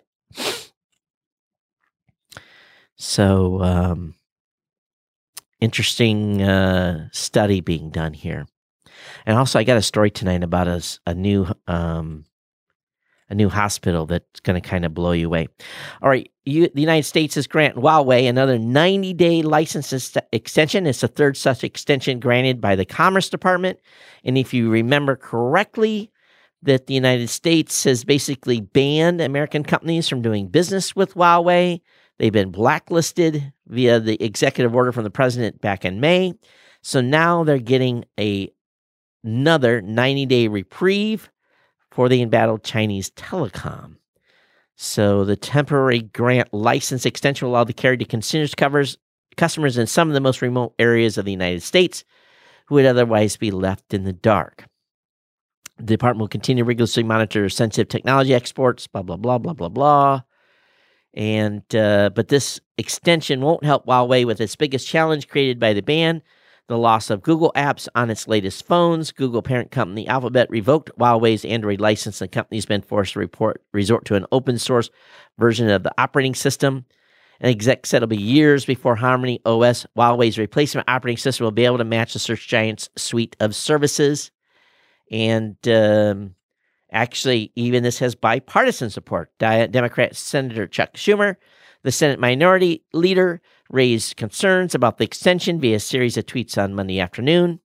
So, um, interesting uh, study being done here. And also, I got a story tonight about a, a new um, a new hospital that's going to kind of blow you away. All right, you, the United States is granting Huawei another ninety-day license ex- extension. It's the third such extension granted by the Commerce Department. And if you remember correctly, that the United States has basically banned American companies from doing business with Huawei. They've been blacklisted via the executive order from the president back in May. So now they're getting a, another ninety-day reprieve for the embattled Chinese telecom. So the temporary grant license extension will allow the carrier to continue to cover customers in some of the most remote areas of the United States who would otherwise be left in the dark. The department will continue to rigorously monitor sensitive technology exports, blah, blah, blah, blah, blah, blah. And uh, but this extension won't help Huawei with its biggest challenge created by the ban, the loss of Google apps on its latest phones. Google parent company Alphabet revoked Huawei's Android license, and the company's been forced to report, resort to an open source version of the operating system. An exec said it'll be years before Harmony O S, Huawei's replacement operating system, will be able to match the search giant's suite of services. And um, actually, even this has bipartisan support. Democrat Senator Chuck Schumer, the Senate Minority Leader, raised concerns about the extension via a series of tweets on Monday afternoon.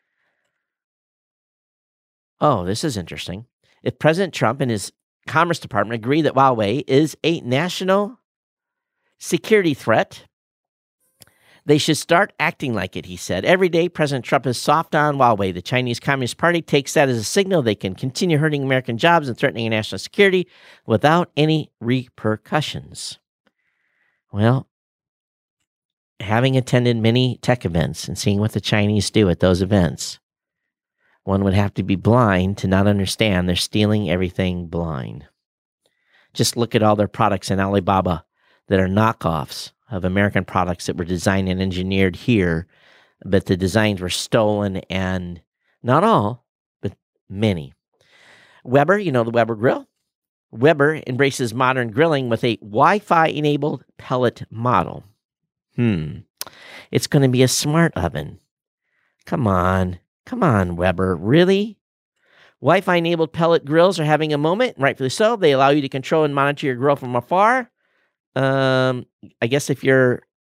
Oh, this is interesting. If President Trump and his Commerce Department agree that Huawei is a national security threat, they should start acting like it, he said. Every day, President Trump is soft on Huawei. The Chinese Communist Party takes that as a signal they can continue hurting American jobs and threatening national security without any repercussions. Well, having attended many tech events and seeing what the Chinese do at those events, one would have to be blind to not understand they're stealing everything blind. Just look at all their products in Alibaba that are knockoffs of American products that were designed and engineered here, but the designs were stolen, and not all, but many. Weber, you know the Weber grill? Weber embraces modern grilling with a Wi-Fi-enabled pellet model. Hmm. It's going to be a smart oven. Come on. Come on, Weber. Really? Wi-Fi-enabled pellet grills are having a moment, rightfully so. They allow you to control and monitor your grill from afar. Um, I guess if you're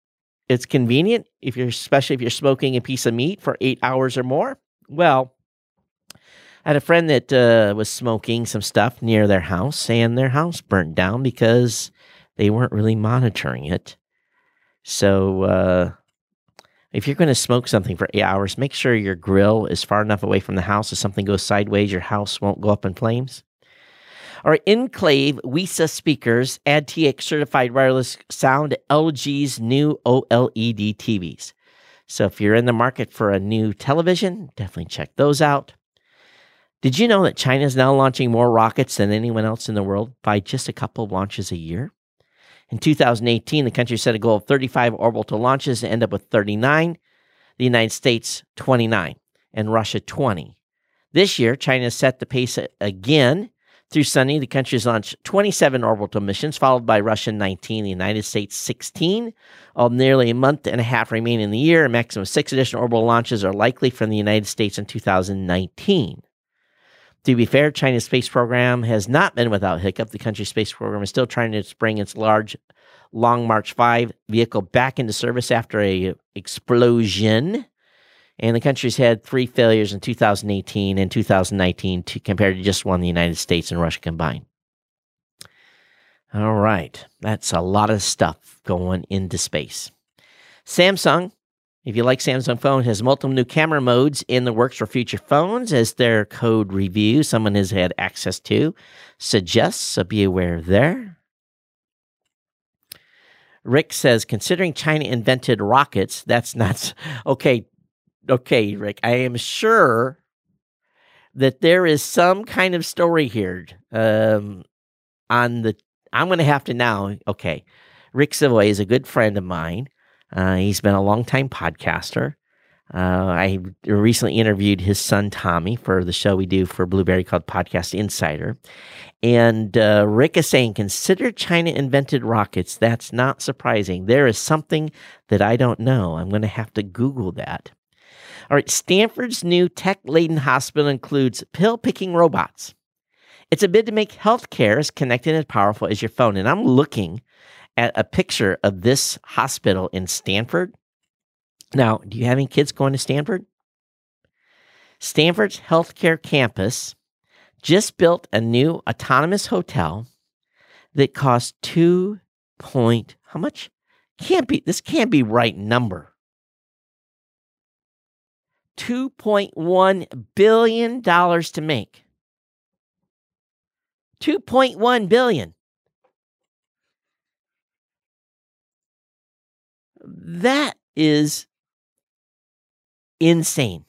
it's convenient if you're, especially if you're smoking a piece of meat for eight hours or more. Well, I had a friend that uh, was smoking some stuff near their house, and their house burnt down because they weren't really monitoring it. So uh, if you're going to smoke something for eight hours, make sure your grill is far enough away from the house. If something goes sideways, your house won't go up in flames. All right, Enclave W I S A speakers add T X certified wireless sound to L G's new OLED T Vs. So if you're in the market for a new television, definitely check those out. Did you know that China is now launching more rockets than anyone else in the world by just a couple of launches a year? In two thousand eighteen, the country set a goal of thirty-five orbital launches and ended up with thirty-nine, the United States twenty-nine, and Russia twenty. This year, China set the pace again. Through Sunday, the country has launched twenty-seven orbital missions, followed by Russia nineteen, the United States sixteen. All nearly a month and a half remain in the year. A maximum of six additional orbital launches are likely from the United States in two thousand nineteen. To be fair, China's space program has not been without hiccup. The country's space program is still trying to bring its large Long March five vehicle back into service after a explosion. And the country's had three failures in two thousand eighteen and two thousand nineteen to, compared to just one, the United States and Russia combined. All right. That's a lot of stuff going into space. Samsung, if you like Samsung phone, has multiple new camera modes in the works for future phones, as their code review someone has had access to suggests, so be aware there. Rick says, considering China invented rockets, that's not... Okay, okay, Rick, I am sure that there is some kind of story here um, on the... I'm going to have to now... Okay, Rick Savoy is a good friend of mine. Uh, he's been a longtime podcaster. Uh, I recently interviewed his son, Tommy, for the show we do for Blueberry called Podcast Insider. And uh, Rick is saying, consider China invented rockets. That's not surprising. There is something that I don't know. I'm going to have to Google that. All right, Stanford's new tech-laden hospital includes pill-picking robots. It's a bid to make healthcare as connected and powerful as your phone. And I'm looking at a picture of this hospital in Stanford. Now, do you have any kids going to Stanford? Stanford's healthcare campus just built a new autonomous hotel that cost two point, how much? Can't be, this can't be right number. two point one billion dollars to make. two point one billion dollars. That is insane.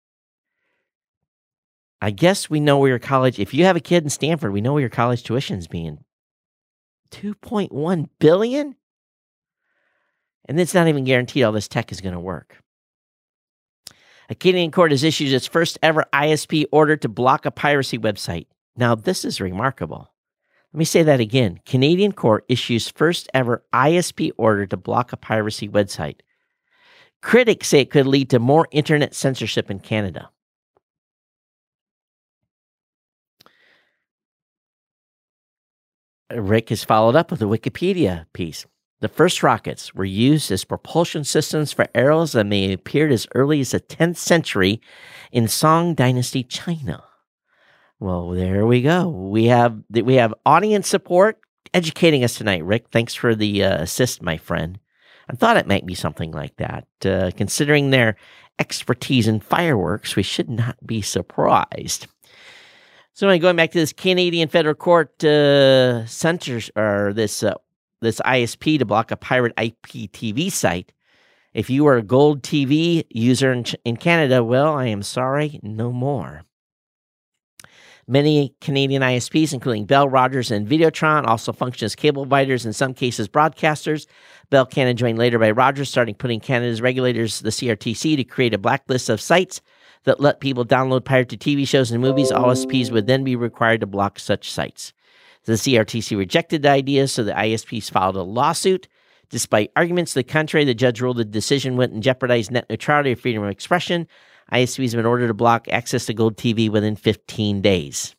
I guess we know where your college, if you have a kid in Stanford, we know where your college tuition is being. two point one billion dollars? And it's not even guaranteed all this tech is going to work. A Canadian court has issued its first ever I S P order to block a piracy website. Now, this is remarkable. Let me say that again. Canadian court issues first ever I S P order to block a piracy website. Critics say it could lead to more internet censorship in Canada. Rick has followed up with a Wikipedia piece. The first rockets were used as propulsion systems for arrows that may have appeared as early as the tenth century in Song Dynasty, China. Well, there we go. We have we have audience support educating us tonight, Rick. Thanks for the uh, assist, my friend. I thought it might be something like that. Uh, considering their expertise in fireworks, we should not be surprised. So, anyway, going back to this Canadian federal court uh, censors or this uh, this I S P to block a pirate I P T V site. If you are a Gold T V user in, in Canada, well, I am sorry, no more. Many Canadian I S Ps, including Bell, Rogers, and Videotron, also function as cable providers, in some cases broadcasters. Bell Canada joined later by Rogers, starting putting Canada's regulators, the C R T C, to create a blacklist of sites that let people download pirated T V shows and movies. All I S Ps would then be required to block such sites. The C R T C rejected the idea, so the I S Ps filed a lawsuit. Despite arguments to the contrary, the judge ruled the decision wouldn't jeopardize net neutrality or freedom of expression. I S Ps have been ordered to block access to Gold T V within fifteen days.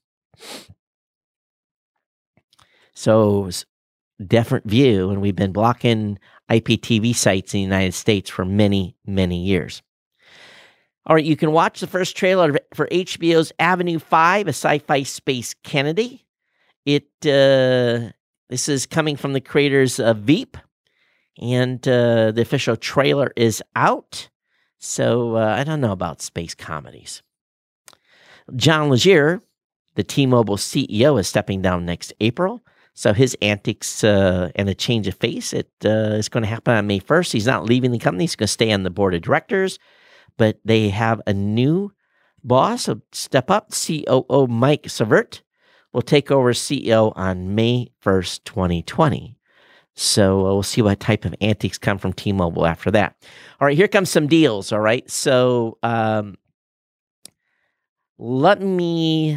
So, different view, and we've been blocking I P T V sites in the United States for many, many years. All right, you can watch the first trailer for H B O's Avenue five, a sci-fi space Kennedy. It uh, this is coming from the creators of Veep, and uh, the official trailer is out. So uh, I don't know about space comedies. John Legere, the T-Mobile C E O, is stepping down next April. So his antics uh, and a change of face, it uh, is going to happen on May first. He's not leaving the company. He's going to stay on the board of directors. But they have a new boss, so step up. C O O Mike Sievert will take over as C E O on May first, twenty twenty. So uh, we'll see what type of antics come from T-Mobile after that. All right, here comes some deals, all right? So um, let me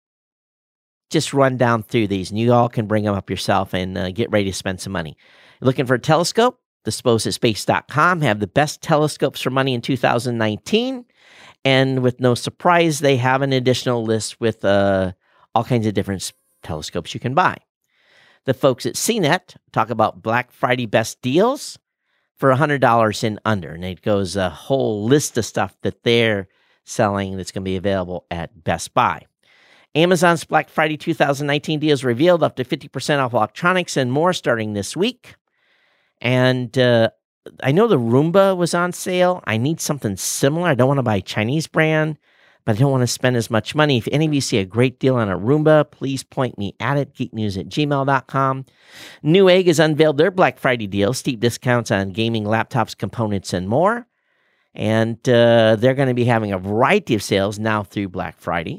just run down through these, and you all can bring them up yourself and uh, get ready to spend some money. You're looking for a telescope? Dispose at space dot com have the best telescopes for money in two thousand nineteen. And with no surprise, they have an additional list with uh, all kinds of different telescopes you can buy. The folks at C net talk about Black Friday best deals for one hundred dollars and under. And it goes a whole list of stuff that they're selling that's going to be available at Best Buy. Amazon's Black Friday two thousand nineteen deals revealed up to fifty percent off electronics and more starting this week. And uh, I know the Roomba was on sale. I need something similar. I don't want to buy a Chinese brand, but I don't want to spend as much money. If any of you see a great deal on a Roomba, please point me at it, geek news at gmail dot com. Newegg has unveiled their Black Friday deals, steep discounts on gaming laptops, components, and more. And uh, they're going to be having a variety of sales now through Black Friday.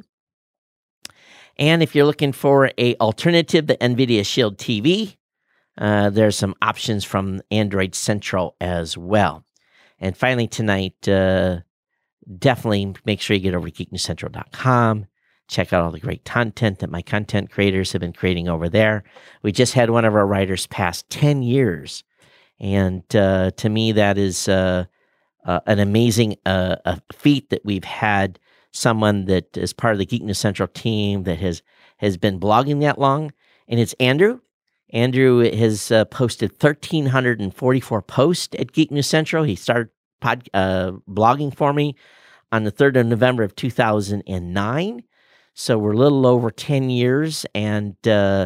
And if you're looking for an alternative to NVIDIA Shield T V, uh, there's some options from Android Central as well. And finally tonight, uh, definitely make sure you get over to geek news central dot com. Check out all the great content that my content creators have been creating over there. We just had one of our writers pass ten years. And uh, to me, that is uh, uh, an amazing uh, a feat that we've had someone that is part of the Geek News Central team that has, has been blogging that long. And it's Andrew. Andrew has uh, posted one thousand three hundred forty-four posts at Geek News Central. He started pod, uh, blogging for me on the third of November of two thousand nine. So we're a little over ten years. And uh,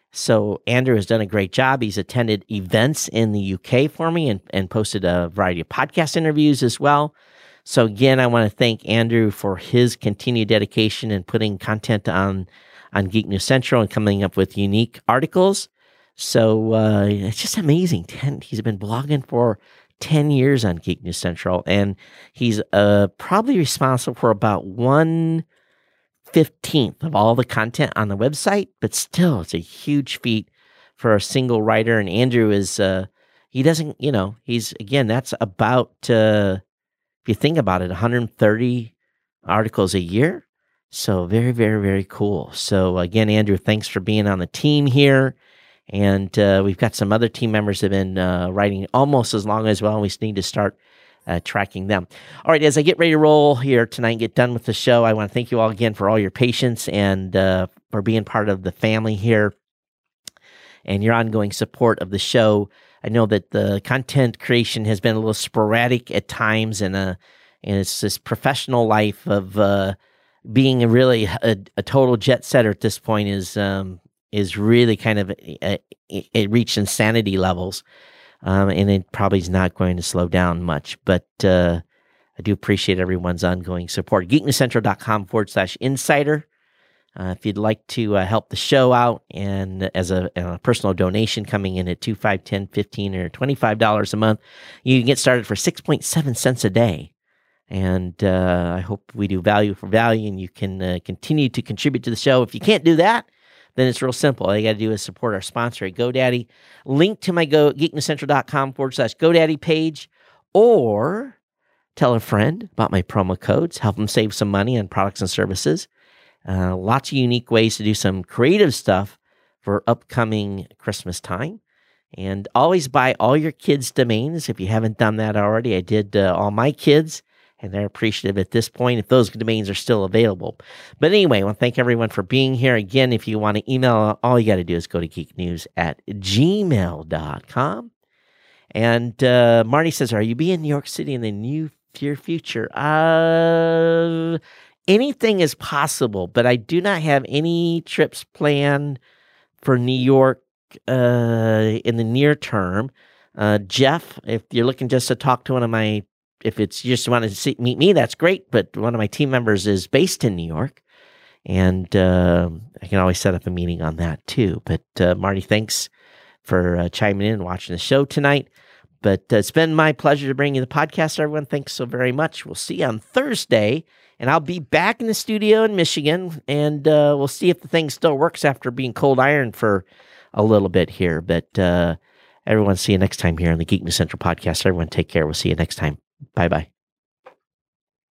so Andrew has done a great job. He's attended events in the U K for me and, and posted a variety of podcast interviews as well. So again, I want to thank Andrew for his continued dedication and putting content on, on Geek News Central and coming up with unique articles. So uh, it's just amazing. ten, he's been blogging for ten years on Geek News Central, and he's uh, probably responsible for about one fifteenth of all the content on the website, but still, it's a huge feat for a single writer. And Andrew is, uh, he doesn't, you know, he's, again, that's about, uh, if you think about it, one hundred thirty articles a year. So very, very, very cool. So again, Andrew, thanks for being on the team here. And uh, we've got some other team members that have been uh, writing almost as long as well. And we just need to start uh, tracking them. All right, as I get ready to roll here tonight and get done with the show, I want to thank you all again for all your patience and uh, for being part of the family here and your ongoing support of the show. I know that the content creation has been a little sporadic at times, and, uh, and it's this professional life of uh, being a really a, a total jet setter at this point is um, is really kind of, uh, it reached insanity levels, um, and it probably is not going to slow down much, but uh, I do appreciate everyone's ongoing support. geek news central dot com forward slash insider. Uh, if you'd like to uh, help the show out, and as a, a personal donation coming in at two, five, ten, fifteen, or twenty-five dollars a month, you can get started for six point seven cents a day. And uh, I hope we do value for value, and you can uh, continue to contribute to the show. If you can't do that, then it's real simple. All you got to do is support our sponsor at GoDaddy. Link to my go geek news central dot com forward slash GoDaddy page, or tell a friend about my promo codes. Help them save some money on products and services. Uh, lots of unique ways to do some creative stuff for upcoming Christmas time. And always buy all your kids' domains. If you haven't done that already, I did uh, all my kids, and they're appreciative at this point if those domains are still available. But anyway, I want to thank everyone for being here. Again, if you want to email, all you got to do is go to geek news at gmail dot com. And uh, Marty says, are you be in New York City in the near future? Uh, anything is possible, but I do not have any trips planned for New York uh, in the near term. Uh, Jeff, if you're looking just to talk to one of my, if it's you just want to see, meet me, that's great. But one of my team members is based in New York, and uh, I can always set up a meeting on that too. But uh, Marty, thanks for uh, chiming in and watching the show tonight. But uh, it's been my pleasure to bring you the podcast, everyone. Thanks so very much. We'll see you on Thursday, and I'll be back in the studio in Michigan, and uh, we'll see if the thing still works after being cold iron for a little bit here. But uh, everyone, see you next time here on the Geek News Central podcast. Everyone, take care. We'll see you next time. Bye-bye.